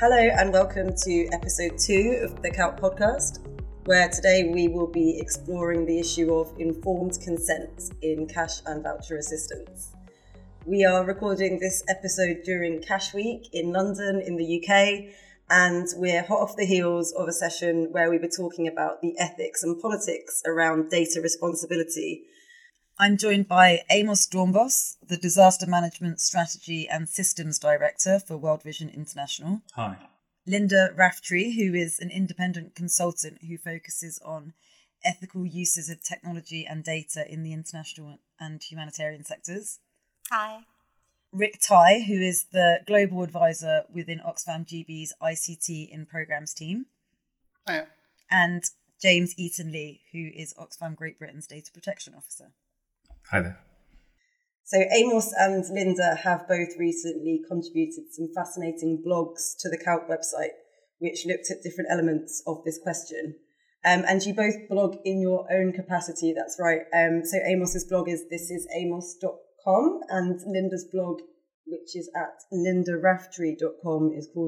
Hello and welcome to episode 2 of the CALP podcast, where today we will be exploring the issue of informed consent in cash and voucher assistance. We are recording this episode during Cash Week in London in the UK, and we're hot off the heels of a session where we were talking about the ethics and politics around data responsibility. I'm joined by Amos Dornbos, the Disaster Management Strategy and Systems Director for World Vision International. Hi. Linda Raftery, who is an independent consultant who focuses on ethical uses of technology and data in the international and humanitarian sectors. Hi. Rick Tai, who is the Global Advisor within Oxfam GB's ICT in Programmes team. Hiya. And James Eaton-Lee, who is Oxfam Great Britain's Data Protection Officer. Hi there. So Amos and Linda have both recently contributed some fascinating blogs to the CALP website, which looked at different elements of this question. And you both blog in your own capacity, that's right. So Amos's blog is thisisamos.com, and Linda's blog, which is at lindaraftery.com, is called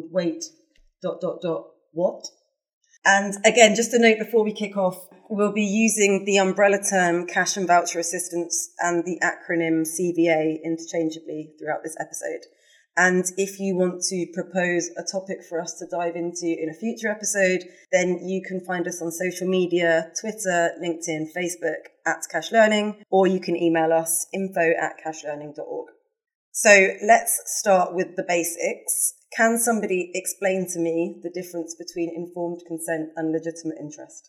wait.what. And again, just a note before we kick off, we'll be using the umbrella term cash and voucher assistance and the acronym CVA interchangeably throughout this episode. And if you want to propose a topic for us to dive into in a future episode, then you can find us on social media, Twitter, LinkedIn, Facebook at Cash Learning, or you can email us info@cashlearning.org. So let's start with the basics. Can somebody explain to me the difference between informed consent and legitimate interest?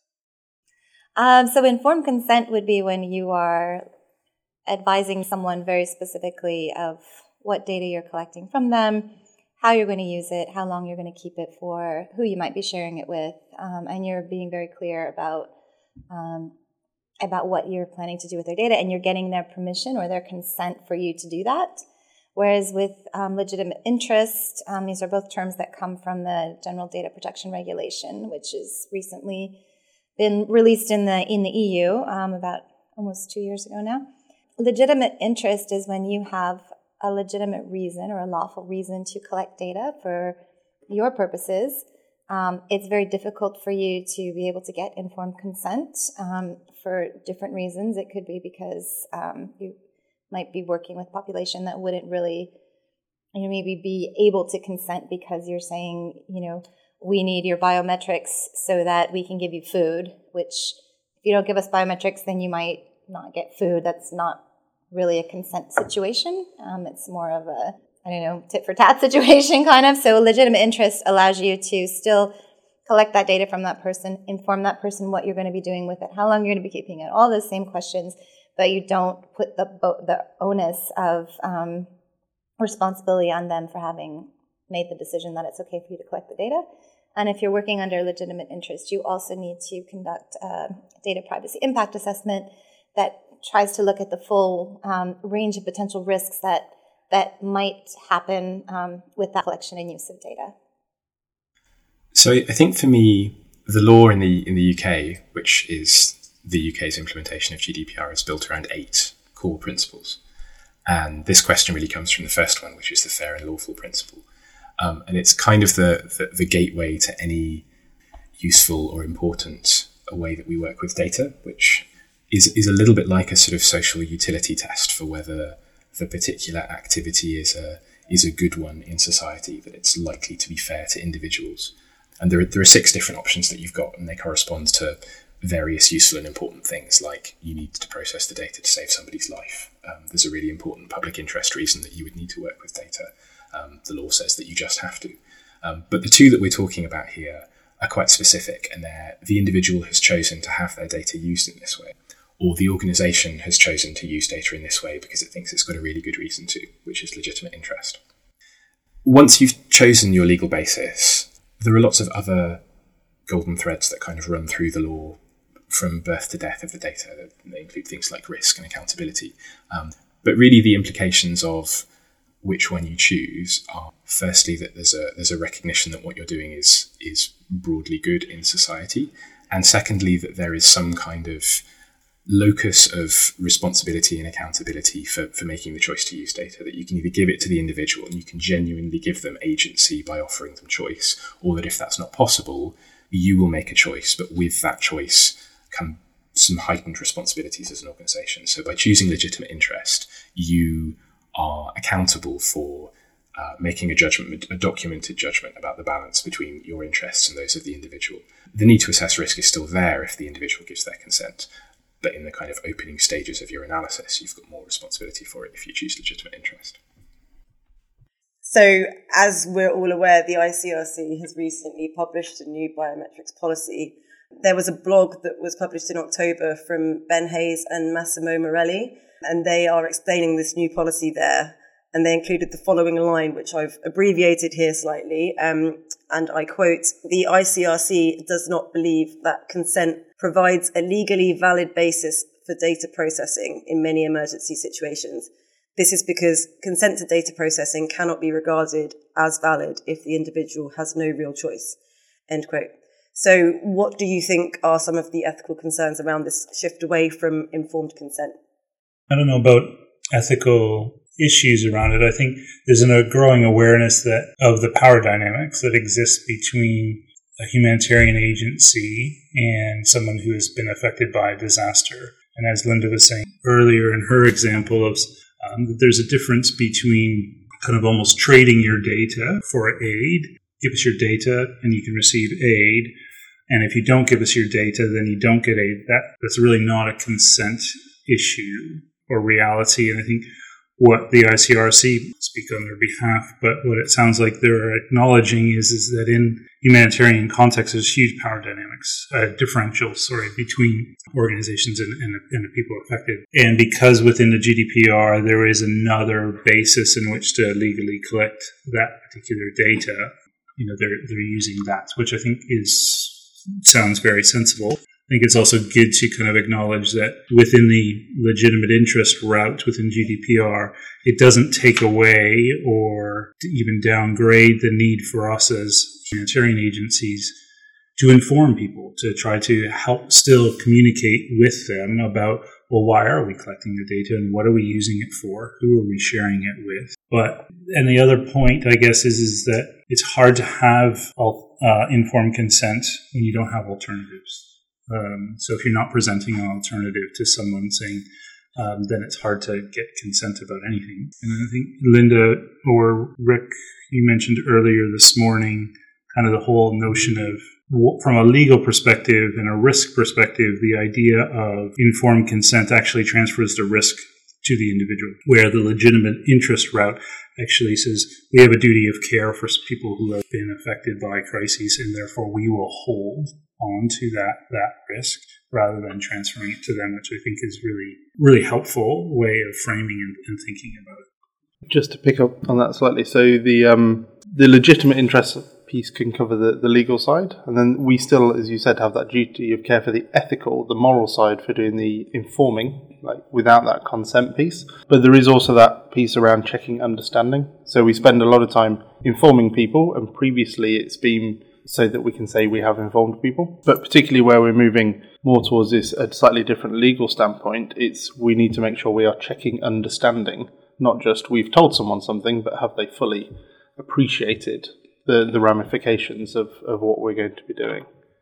So informed consent would be when you are advising someone very specifically of what data you're collecting from them, how you're going to use it, how long you're going to keep it for, who you might be sharing it with, and you're being very clear about what you're planning to do with their data, and you're getting their permission or their consent for you to do that. Whereas with legitimate interest, these are both terms that come from the General Data Protection Regulation, which has recently been released in the EU about almost 2 years ago now. Legitimate interest is when you have a legitimate reason or a lawful reason to collect data for your purposes. It's very difficult for you to be able to get informed consent for different reasons. It could be because you might be working with a population that wouldn't really, maybe be able to consent because you're saying, we need your biometrics so that we can give you food, which if you don't give us biometrics, then you might not get food. That's not really a consent situation. It's more of a, tit for tat situation kind of. So legitimate interest allows you to still collect that data from that person, inform that person what you're going to be doing with it, how long you're going to be keeping it, all those same questions, but you don't put the onus of responsibility on them for having made the decision that it's okay for you to collect the data. And if you're working under legitimate interest, you also need to conduct a data privacy impact assessment that tries to look at the full range of potential risks that might happen with that collection and use of data. So I think for me, the law in the UK, which is the UK's implementation of GDPR, is built around 8 core principles. And this question really comes from the first one, which is the fair and lawful principle. And it's kind of the gateway to any useful or important way that we work with data, which is a little bit like a sort of social utility test for whether the particular activity is a good one in society, that it's likely to be fair to individuals. And there are 6 different options that you've got, and they correspond to various useful and important things, like you need to process the data to save somebody's life. There's a really important public interest reason that you would need to work with data. The law says that you just have to. But the 2 that we're talking about here are quite specific, and the individual has chosen to have their data used in this way, or the organisation has chosen to use data in this way because it thinks it's got a really good reason to, which is legitimate interest. Once you've chosen your legal basis, there are lots of other golden threads that kind of run through the law from birth to death of the data. They include things like risk and accountability. But really the implications of which one you choose are, firstly, that there's a recognition that what you're doing is broadly good in society. And secondly, that there is some kind of locus of responsibility and accountability for making the choice to use data, that you can either give it to the individual and you can genuinely give them agency by offering them choice, or that if that's not possible, you will make a choice, but with that choice come some heightened responsibilities as an organisation. So by choosing legitimate interest, you are accountable for making a judgment, a documented judgment about the balance between your interests and those of the individual. The need to assess risk is still there if the individual gives their consent, but in the kind of opening stages of your analysis, you've got more responsibility for it if you choose legitimate interest. So, as we're all aware, the ICRC has recently published a new biometrics policy. There was a blog that was published in October from Ben Hayes and Massimo Morelli, and they are explaining this new policy there. And they included the following line, which I've abbreviated here slightly, and I quote, "The ICRC does not believe that consent provides a legally valid basis for data processing in many emergency situations. This is because consent to data processing cannot be regarded as valid if the individual has no real choice." End quote. So what do you think are some of the ethical concerns around this shift away from informed consent? I don't know about ethical issues around it. I think there's a growing awareness that of the power dynamics that exist between a humanitarian agency and someone who has been affected by a disaster. And as Linda was saying earlier in her example of that there's a difference between kind of almost trading your data for aid. Give us your data and you can receive aid. And if you don't give us your data, then you don't get aid. That's really not a consent issue or reality. And I think what the ICRC, speak on their behalf, but what it sounds like they're acknowledging is that in humanitarian contexts, there's huge power dynamics, differentials, between organizations and the people affected. And because within the GDPR, there is another basis in which to legally collect that particular data, they're using that, which I think sounds very sensible. I think it's also good to kind of acknowledge that within the legitimate interest route within GDPR, it doesn't take away or even downgrade the need for us as humanitarian agencies to inform people, to try to help still communicate with them about, well, why are we collecting the data and what are we using it for? Who are we sharing it with? And the other point, I guess, is that it's hard to have informed consent when you don't have alternatives. So if you're not presenting an alternative to someone saying, then it's hard to get consent about anything. And I think Linda or Rick, you mentioned earlier this morning, kind of the whole notion of, from a legal perspective and a risk perspective, the idea of informed consent actually transfers the risk to the individual, where the legitimate interest route actually says we have a duty of care for people who have been affected by crises, and therefore we will hold on to that risk rather than transferring it to them, which I think is really, really helpful way of framing and thinking about it. Just to pick up on that slightly, so the legitimate interest piece can cover the legal side, and then we still, as you said, have that duty of care for the ethical, the moral side for doing the informing, like without that consent piece. But there is also that piece around checking understanding. So we spend a lot of time informing people, and previously it's been so that we can say we have informed people. But particularly where we're moving more towards this a slightly different legal standpoint, we need to make sure we are checking understanding, not just we've told someone something, but have they fully appreciated the ramifications of what we're going to be doing.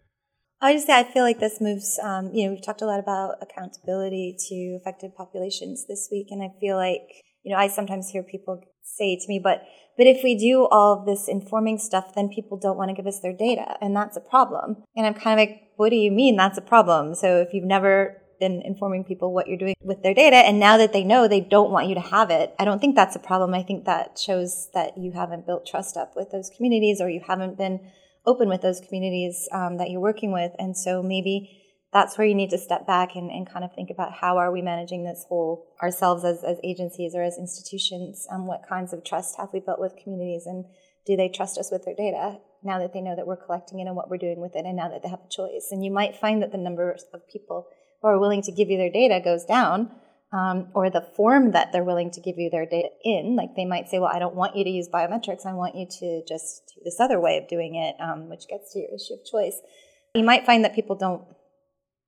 I just say I feel like this moves, we've talked a lot about accountability to affected populations this week, and I feel like, I sometimes hear people say to me, but if we do all of this informing stuff, then people don't want to give us their data, and that's a problem. And I'm kind of like, what do you mean that's a problem? So if you've never been informing people what you're doing with their data, and now that they know they don't want you to have it, I don't think that's a problem. I think that shows that you haven't built trust up with those communities, or you haven't been open with those communities that you're working with. And so maybe that's where you need to step back and kind of think about how are we managing this whole ourselves as agencies or as institutions. What kinds of trust have we built with communities, and do they trust us with their data now that they know that we're collecting it and what we're doing with it, and now that they have a choice? And you might find that the number of people who are willing to give you their data goes down, or the form that they're willing to give you their data in. Like they might say, well, I don't want you to use biometrics. I want you to just do this other way of doing it, which gets to your issue of choice. You might find that people don't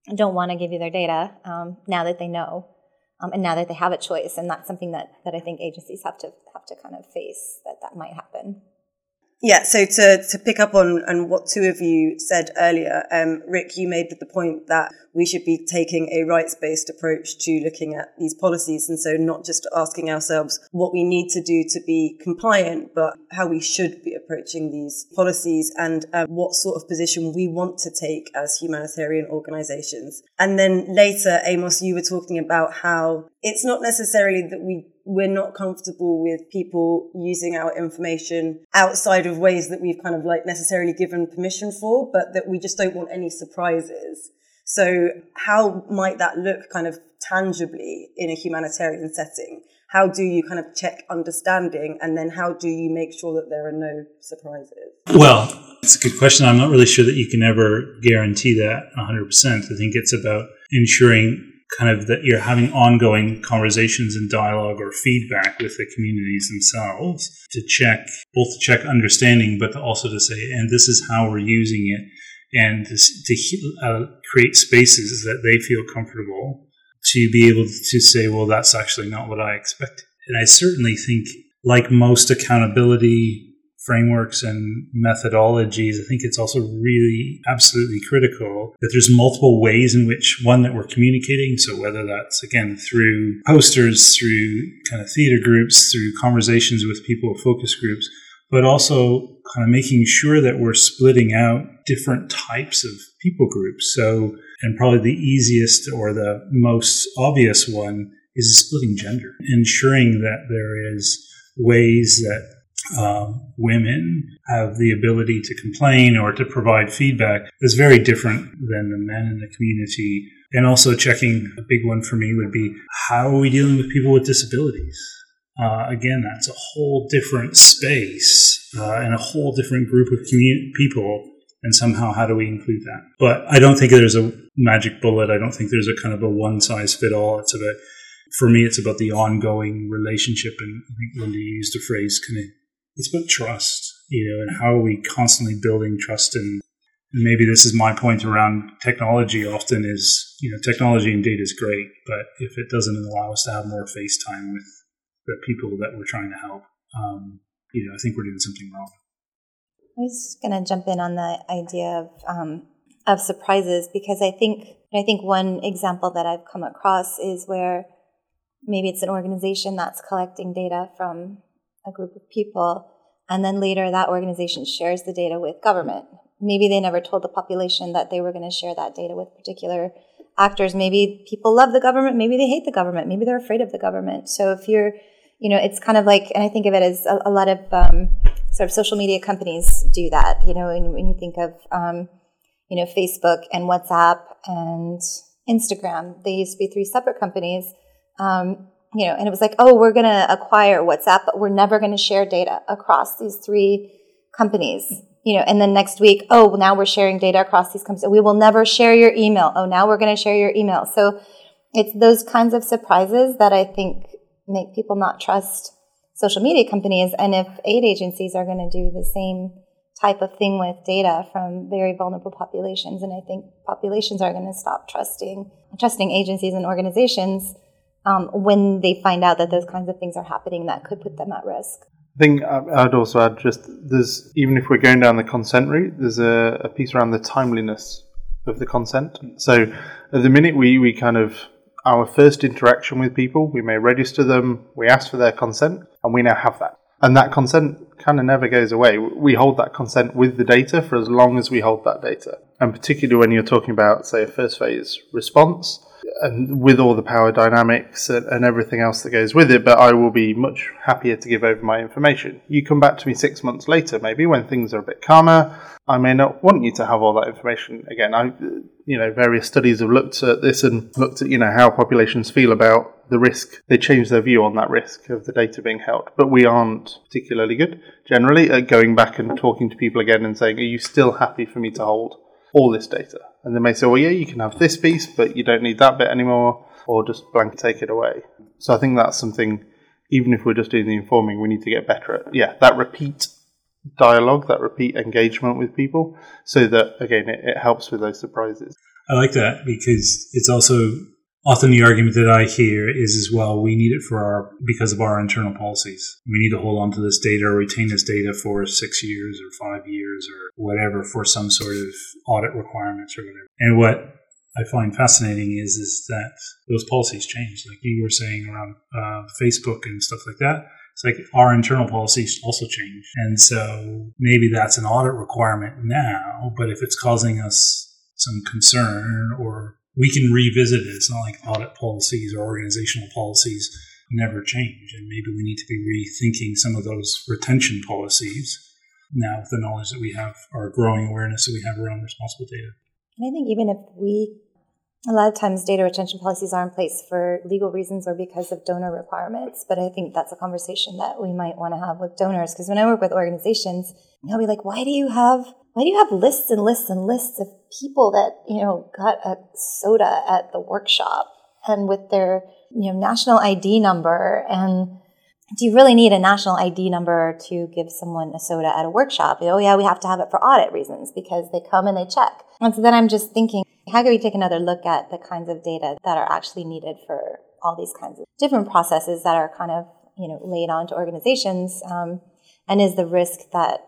don't want to give you their data now that they know and now that they have a choice. And that's something that I think agencies have to kind of face, that might happen. Yeah, so to pick up on what two of you said earlier, Rick, you made the point that we should be taking a rights-based approach to looking at these policies, and so not just asking ourselves what we need to do to be compliant, but how we should be approaching these policies and what sort of position we want to take as humanitarian organizations. And then later, Amos, you were talking about how it's not necessarily that we're not comfortable with people using our information outside of ways that we've kind of like necessarily given permission for, but that we just don't want any surprises. So how might that look kind of tangibly in a humanitarian setting? How do you kind of check understanding, and then how do you make sure that there are no surprises? Well, it's a good question. I'm not really sure that you can ever guarantee that 100%. I think it's about ensuring kind of that you're having ongoing conversations and dialogue or feedback with the communities themselves to check understanding, but also to say, and this is how we're using it, and to create spaces that they feel comfortable to be able to say, well, that's actually not what I expected. And I certainly think, like most accountability frameworks and methodologies, I think it's also really absolutely critical that there's multiple ways in which, one, that we're communicating. So whether that's, again, through posters, through kind of theater groups, through conversations with people, focus groups, but also kind of making sure that we're splitting out different types of people groups. So, and probably the easiest or the most obvious one is splitting gender, ensuring that there is ways that women have the ability to complain or to provide feedback that's very different than the men in the community. And also checking, a big one for me would be, how are we dealing with people with disabilities? Again, that's a whole different space and a whole different group of people, and somehow how do we include that? But I don't think there's a magic bullet. I don't think there's a kind of a one-size-fit-all. For me, it's about the ongoing relationship, and I think Linda used a phrase, it's about trust, and how are we constantly building trust? And maybe this is my point around technology often is, technology and data is great, but if it doesn't allow us to have more face time with the people that we're trying to help, I think we're doing something wrong. I was just going to jump in on the idea of surprises, because I think one example that I've come across is where maybe it's an organization that's collecting data from a group of people, and then later that organization shares the data with government. Maybe they never told the population that they were going to share that data with particular actors. Maybe people love the government, maybe they hate the government, maybe they're afraid of the government. So if you're, it's kind of like, and I think of it as a lot of sort of social media companies do that, when you think of, Facebook and WhatsApp and Instagram, they used to be three separate companies. And it was like, oh, we're going to acquire WhatsApp, but we're never going to share data across these three companies, and then next week, oh, now we're sharing data across these companies. We will never share your email. Oh, now we're going to share your email. So it's those kinds of surprises that I think make people not trust social media companies. And if aid agencies are going to do the same type of thing with data from very vulnerable populations, and I think populations are going to stop trusting agencies and organizations when they find out that those kinds of things are happening that could put them at risk. I think I'd also add even if we're going down the consent route, there's a piece around the timeliness of the consent. So at the minute we kind of, our first interaction with people, we may register them, we ask for their consent, and we now have that. And that consent kind of never goes away. We hold that consent with the data for as long as we hold that data. And particularly when you're talking about, say, a first phase response, and with all the power dynamics and everything else that goes with it, but I will be much happier to give over my information. You come back to me 6 months later, maybe when things are a bit calmer, I may not want you to have all that information again. Various studies have looked at this and looked at, how populations feel about the risk. They change their view on that risk of the data being held. But we aren't particularly good, generally, at going back and talking to people again and saying, are you still happy for me to hold all this data? And they may say, well, yeah, you can have this piece, but you don't need that bit anymore, or just blanket take it away. So I think that's something, even if we're just doing the informing, we need to get better at, that repeat dialogue, that repeat engagement with people, so that, again, it helps with those surprises. I like that because it's also often the argument that I hear is as well, we need it because of our internal policies. We need to hold on to this data or retain this data for 6 years or 5 years or whatever for some sort of audit requirements or whatever. And what I find fascinating is that those policies change. Like you were saying around Facebook and stuff like that. It's like our internal policies also change. And so maybe that's an audit requirement now, but if it's causing us some concern, or we can revisit it. It's not like audit policies or organizational policies never change. And maybe we need to be rethinking some of those retention policies now with the knowledge that we have, our growing awareness that we have around responsible data. And I think even if a lot of times data retention policies are in place for legal reasons or because of donor requirements, but I think that's a conversation that we might want to have with donors. Because when I work with organizations, they'll be like, why do you have lists and lists and lists of people that, got a soda at the workshop and with their, national ID number? And do you really need a national ID number to give someone a soda at a workshop? Oh yeah, we have to have it for audit reasons because they come and they check. And so then I'm just thinking, how can we take another look at the kinds of data that are actually needed for all these kinds of different processes that are kind of, laid onto organizations? And is the risk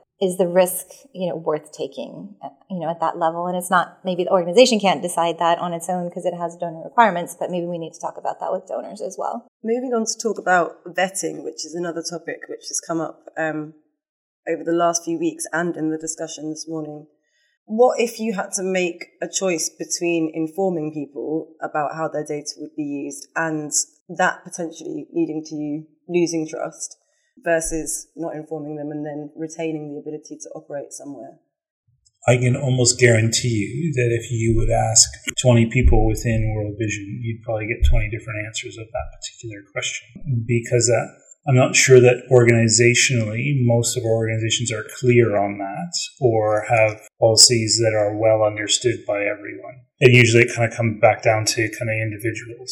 worth taking, at that level? And it's not, maybe the organization can't decide that on its own because it has donor requirements, but maybe we need to talk about that with donors as well. Moving on to talk about vetting, which is another topic which has come up over the last few weeks and in the discussion this morning. What if you had to make a choice between informing people about how their data would be used and that potentially leading to you losing trust versus not informing them and then retaining the ability to operate somewhere? I can almost guarantee you that if you would ask 20 people within World Vision, you'd probably get 20 different answers of that particular question. Because I'm not sure that organizationally, most of our organizations are clear on that or have policies that are well understood by everyone. And usually it kind of comes back down to kind of individuals.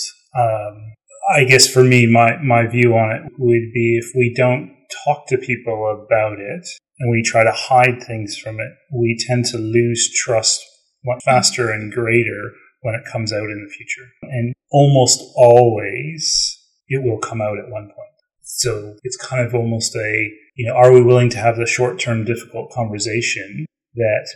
I guess for me, my view on it would be if we don't talk to people about it and we try to hide things from it, we tend to lose trust much faster and greater when it comes out in the future. And almost always it will come out at one point. So it's kind of almost are we willing to have the short-term difficult conversation that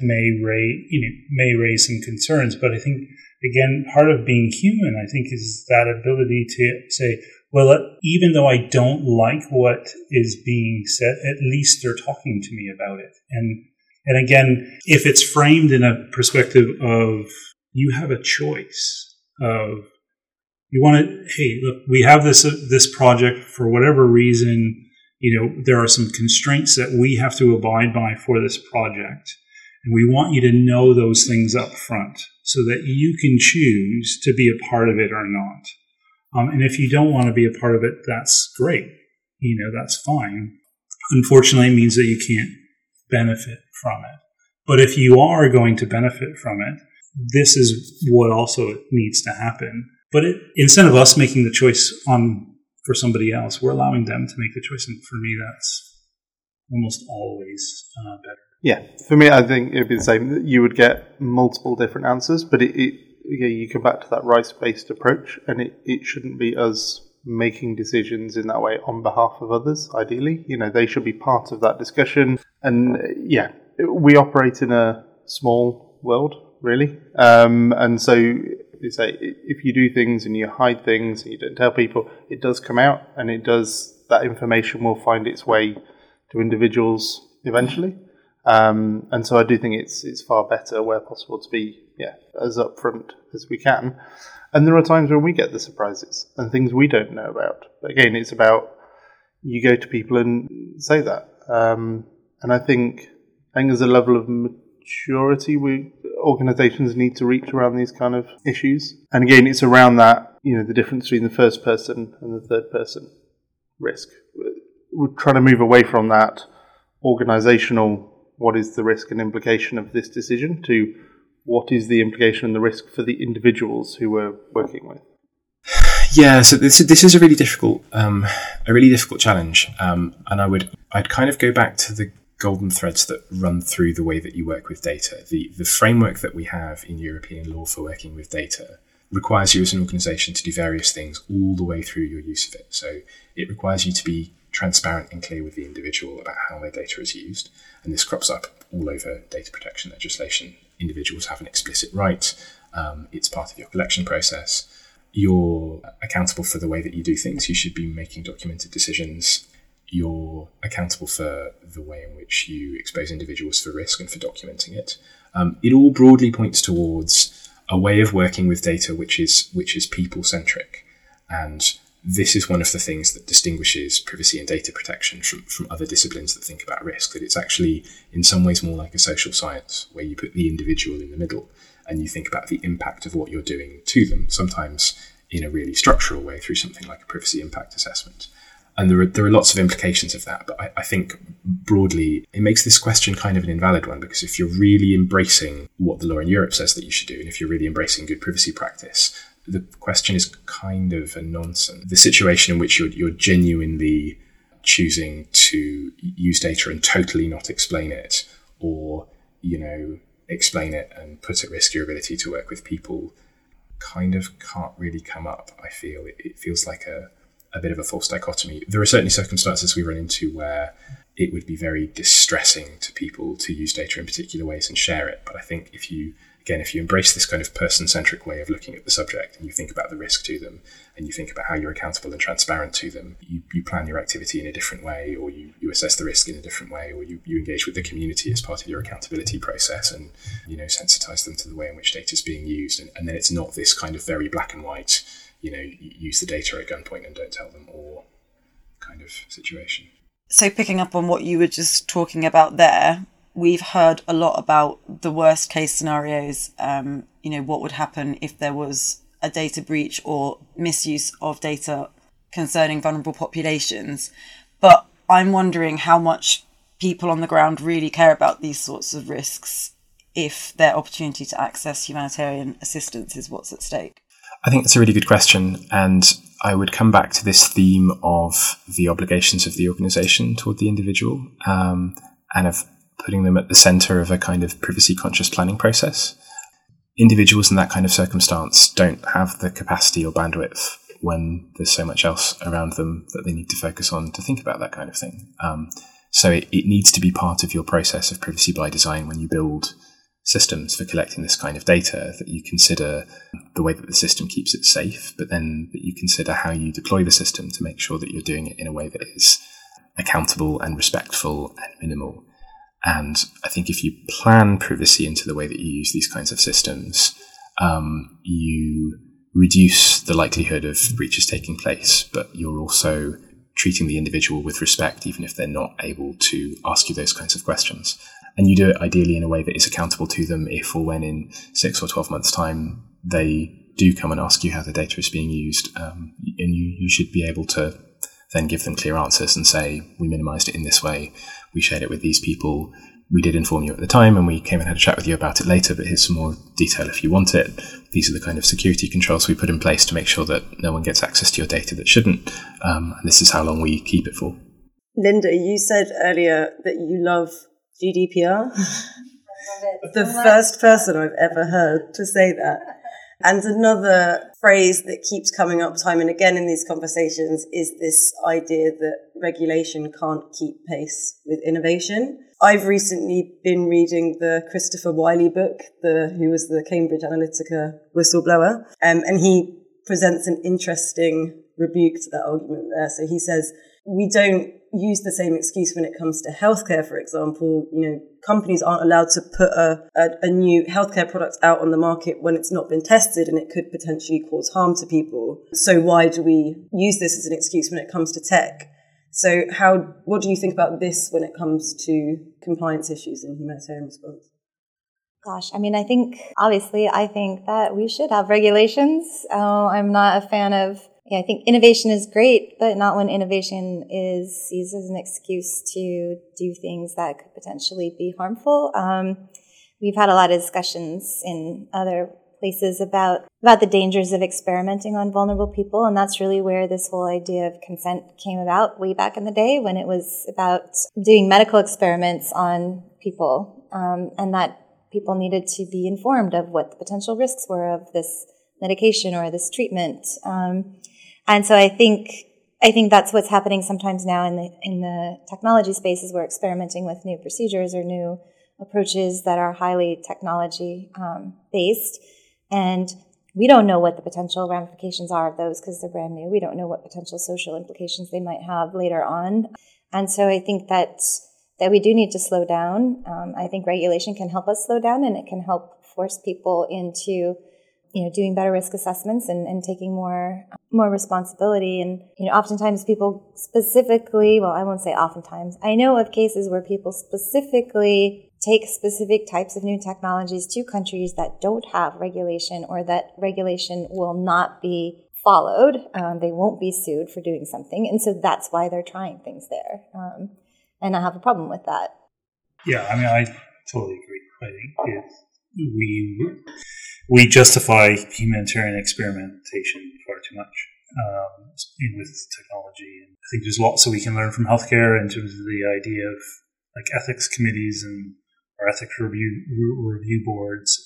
may raise some concerns? But I think, again, part of being human, I think, is that ability to say, well, even though I don't like what is being said, at least they're talking to me about it. And again, if it's framed in a perspective of you have a choice of, you want to, hey, look, we have this project for whatever reason, there are some constraints that we have to abide by for this project. And we want you to know those things up front so that you can choose to be a part of it or not. And if you don't want to be a part of it, that's great. That's fine. Unfortunately, it means that you can't benefit from it. But if you are going to benefit from it, this is what also needs to happen. But instead of us making the choice for somebody else, we're allowing them to make the choice. And for me, that's almost always better. Yeah, for me, I think it would be the same. You would get multiple different answers, but you come back to that rights-based approach, and it shouldn't be us making decisions in that way on behalf of others, ideally. They should be part of that discussion. And we operate in a small world, really. And so if you do things and you hide things and you don't tell people, it does come out, and that information will find its way to individuals eventually. And so I do think it's far better where possible to be as upfront as we can. And there are times when we get the surprises and things we don't know about. But again, it's about you go to people and say that. And I think there's a level of maturity organizations need to reach around these kind of issues. And again, it's around that, the difference between the first person and the third person risk. We're trying to move away from that organizational, what is the risk and implication of this decision, to what is the implication and the risk for the individuals who we're working with. Yeah, so this is a really difficult challenge, and I'd kind of go back to the golden threads that run through the way that you work with data. The framework that we have in European law for working with data requires you as an organisation to do various things all the way through your use of it. So it requires you to be transparent and clear with the individual about how their data is used. And this crops up all over data protection legislation. Individuals have an explicit right. It's part of your collection process. You're accountable for the way that you do things. You should be making documented decisions. You're accountable for the way in which you expose individuals for risk and for documenting it. It all broadly points towards a way of working with data which is people-centric. And this is one of the things that distinguishes privacy and data protection from other disciplines that think about risk, that it's actually in some ways more like a social science where you put the individual in the middle and you think about the impact of what you're doing to them, sometimes in a really structural way through something like a privacy impact assessment. And there are lots of implications of that, but I think broadly it makes this question kind of an invalid one, because if you're really embracing what the law in Europe says that you should do, and if you're really embracing good privacy practice, the question is kind of a nonsense. The situation in which you're genuinely choosing to use data and totally not explain it, or, explain it and put at risk your ability to work with people, kind of can't really come up, I feel. It feels like a bit of a false dichotomy. There are certainly circumstances we run into where it would be very distressing to people to use data in particular ways and share it. But I think if you embrace this kind of person-centric way of looking at the subject, and you think about the risk to them, and you think about how you're accountable and transparent to them, you plan your activity in a different way, or you assess the risk in a different way, or you engage with the community as part of your accountability process, and sensitize them to the way in which data is being used. And then it's not this kind of very black and white, use the data at gunpoint and don't tell them, or kind of situation. So picking up on what you were just talking about there, we've heard a lot about the worst case scenarios, what would happen if there was a data breach or misuse of data concerning vulnerable populations. But I'm wondering how much people on the ground really care about these sorts of risks if their opportunity to access humanitarian assistance is what's at stake. I think that's a really good question. And I would come back to this theme of the obligations of the organisation toward the individual, and of putting them at the centre of a kind of privacy-conscious planning process. Individuals in that kind of circumstance don't have the capacity or bandwidth when there's so much else around them that they need to focus on to think about that kind of thing. So it needs to be part of your process of privacy by design when you build systems for collecting this kind of data, that you consider the way that the system keeps it safe, but then that you consider how you deploy the system to make sure that you're doing it in a way that is accountable and respectful and minimal. And I think if you plan privacy into the way that you use these kinds of systems, you reduce the likelihood of breaches taking place, but you're also treating the individual with respect, even if they're not able to ask you those kinds of questions. And you do it ideally in a way that is accountable to them if or when in 6 or 12 months' time they do come and ask you how the data is being used. And you should be able to then give them clear answers and say, we minimized it in this way, we shared it with these people, we did inform you at the time, and we came and had a chat with you about it later, but here's some more detail if you want it. These are the kind of security controls we put in place to make sure that no one gets access to your data that shouldn't. And this is how long we keep it for. Linda, you said earlier that you love GDPR. The first person I've ever heard to say that. And another phrase that keeps coming up time and again in these conversations is this idea that regulation can't keep pace with innovation. I've recently been reading the Christopher Wiley book, who was the Cambridge Analytica whistleblower, and he presents an interesting rebuke to that argument there. So he says, we don't use the same excuse when it comes to healthcare, for example. Companies aren't allowed to put a new healthcare product out on the market when it's not been tested and it could potentially cause harm to people. So why do we use this as an excuse when it comes to tech? So what do you think about this when it comes to compliance issues in humanitarian response? Gosh, I think that we should have regulations. I'm not a fan of, I think innovation is great, but not when innovation is used as an excuse to do things that could potentially be harmful. We've had a lot of discussions in other places about about the dangers of experimenting on vulnerable people. And that's really where this whole idea of consent came about way back in the day, when it was about doing medical experiments on people, and that people needed to be informed of what the potential risks were of this medication or this treatment. And so I think that's what's happening sometimes now in the technology spaces. We're experimenting with new procedures or new approaches that are highly technology based, and we don't know what the potential ramifications are of those because they're brand new. We don't know what potential social implications they might have later on. And so I think that we do need to slow down. I think regulation can help us slow down, and it can help force people into, doing better risk assessments and taking more responsibility. And, oftentimes people specifically, well, I won't say oftentimes, I know of cases where people specifically take specific types of new technologies to countries that don't have regulation, or that regulation will not be followed. They won't be sued for doing something. And so that's why they're trying things there. And I have a problem with that. Yeah, I mean, I totally agree. I think we justify humanitarian experimentation far too much with technology. And I think there's lots that we can learn from healthcare in terms of the idea of like ethics committees or ethics review boards.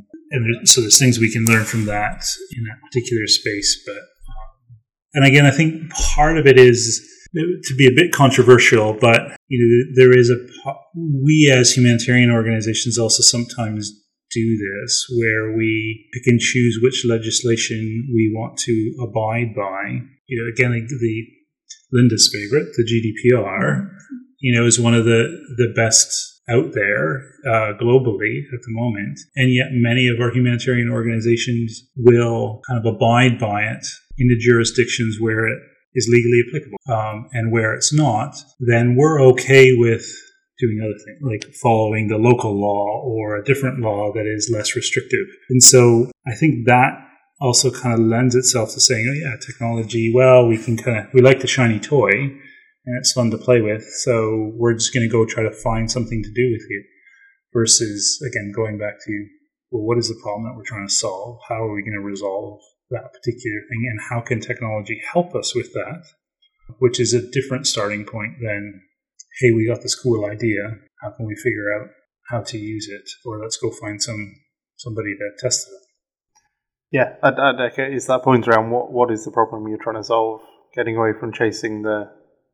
So there's things we can learn from that in that particular space. But and again, I think part of it is to be a bit controversial, but there is we as humanitarian organizations also sometimes do this, where we pick and choose which legislation we want to abide by. Again, Linda's favorite, the GDPR, is one of the best out there globally at the moment. And yet many of our humanitarian organizations will kind of abide by it in the jurisdictions where it is legally applicable. And where it's not, then we're okay with doing other things, like following the local law or a different law that is less restrictive. And so I think that also kind of lends itself to saying, oh yeah, technology, well, we like the shiny toy and it's fun to play with, so we're just going to go try to find something to do with it. Versus, again, going back to, well, what is the problem that we're trying to solve? How are we going to resolve that particular thing? And how can technology help us with that? Which is a different starting point than, hey, we got this cool idea. How can we figure out how to use it? Or let's go find somebody that tested it. Yeah, I'd echo that point around what is the problem you're trying to solve, getting away from chasing the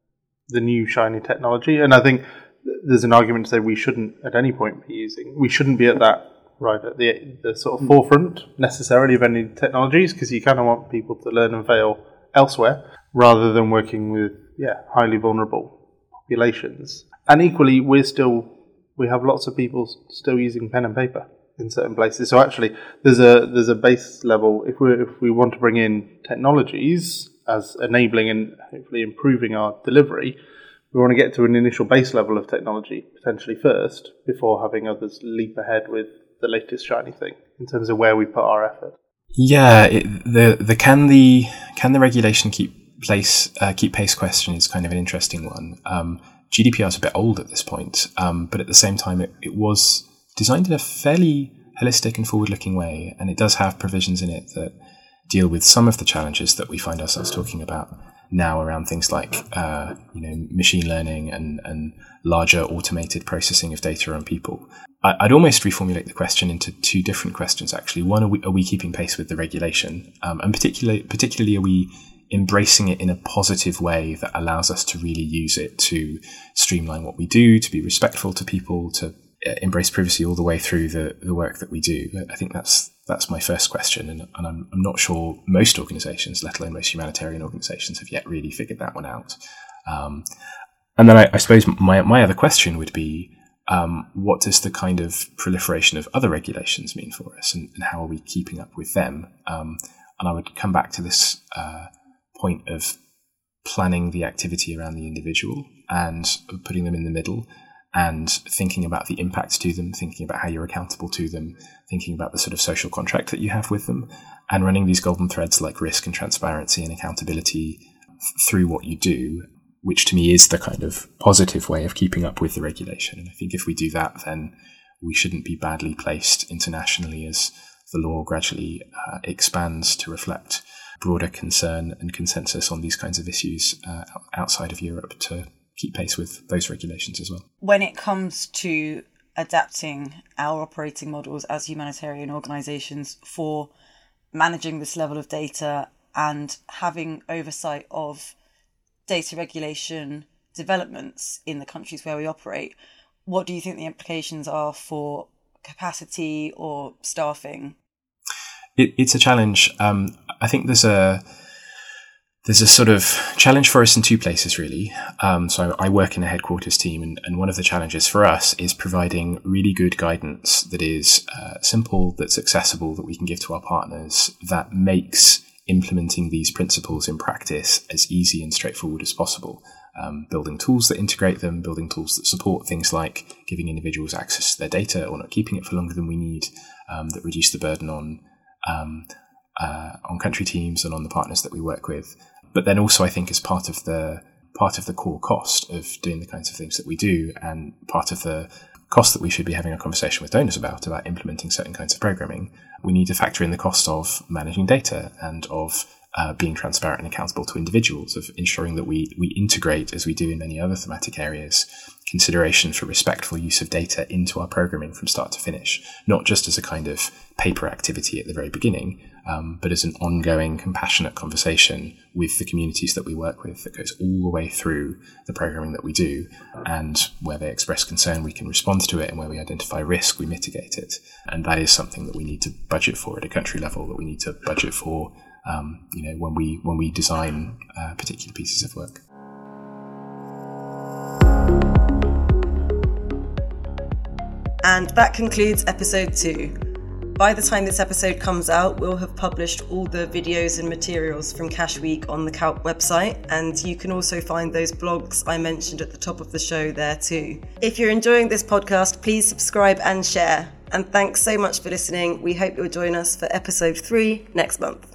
new shiny technology. And I think there's an argument to say we shouldn't at any point we shouldn't be at that, right, at the sort of forefront necessarily of any technologies, because you kind of want people to learn and fail elsewhere rather than working with, highly vulnerable populations. And equally, we have lots of people still using pen and paper in certain places. So actually, there's a base level. If we want to bring in technologies as enabling and hopefully improving our delivery, we want to get to an initial base level of technology potentially first, before having others leap ahead with the latest shiny thing in terms of where we put our effort. Yeah, can the regulation keep pace question is kind of an interesting one. GDPR is a bit old at this point, but at the same time, it was designed in a fairly holistic and forward-looking way, and it does have provisions in it that deal with some of the challenges that we find ourselves talking about now around things like machine learning and larger automated processing of data on people. I'd almost reformulate the question into two different questions, actually. One, are we keeping pace with the regulation? And particularly, are we embracing it in a positive way that allows us to really use it to streamline what we do, to be respectful to people, to embrace privacy all the way through the work that we do? I think that's my first question, and I'm not sure most organisations, let alone most humanitarian organisations, have yet really figured that one out. And then I suppose my other question would be, what does the kind of proliferation of other regulations mean for us, and how are we keeping up with them? And I would come back to this point of planning the activity around the individual and putting them in the middle, and thinking about the impact to them, thinking about how you're accountable to them, thinking about the sort of social contract that you have with them, and running these golden threads like risk and transparency and accountability through what you do, which to me is the kind of positive way of keeping up with the regulation. And I think if we do that, then we shouldn't be badly placed internationally as the law gradually expands to reflect broader concern and consensus on these kinds of issues outside of Europe to keep pace with those regulations as well. When it comes to adapting our operating models as humanitarian organisations for managing this level of data and having oversight of data regulation developments in the countries where we operate, what do you think the implications are for capacity or staffing? It's a challenge. I think there's a sort of challenge for us in two places, really. So I work in a headquarters team, and one of the challenges for us is providing really good guidance that is simple, that's accessible, that we can give to our partners, that makes implementing these principles in practice as easy and straightforward as possible. Building tools that integrate them, building tools that support things like giving individuals access to their data or not keeping it for longer than we need, that reduce the burden on country teams and on the partners that we work with. But then also, I think, as part of the core cost of doing the kinds of things that we do, and part of the cost that we should be having a conversation with donors about implementing certain kinds of programming, we need to factor in the cost of managing data and of being transparent and accountable to individuals, of ensuring that we integrate, as we do in many other thematic areas, consideration for respectful use of data into our programming from start to finish, not just as a kind of paper activity at the very beginning, but as an ongoing, compassionate conversation with the communities that we work with that goes all the way through the programming that we do. And where they express concern, we can respond to it, and where we identify risk, we mitigate it. And that is something that we need to budget for at a country level, that we need to budget for when we design particular pieces of work. And that concludes episode 2. By the time this episode comes out, we'll have published all the videos and materials from Cash Week on the CALP website, and you can also find those blogs I mentioned at the top of the show there too. If you're enjoying this podcast, please subscribe and share. And thanks so much for listening. We hope you'll join us for episode 3 next month.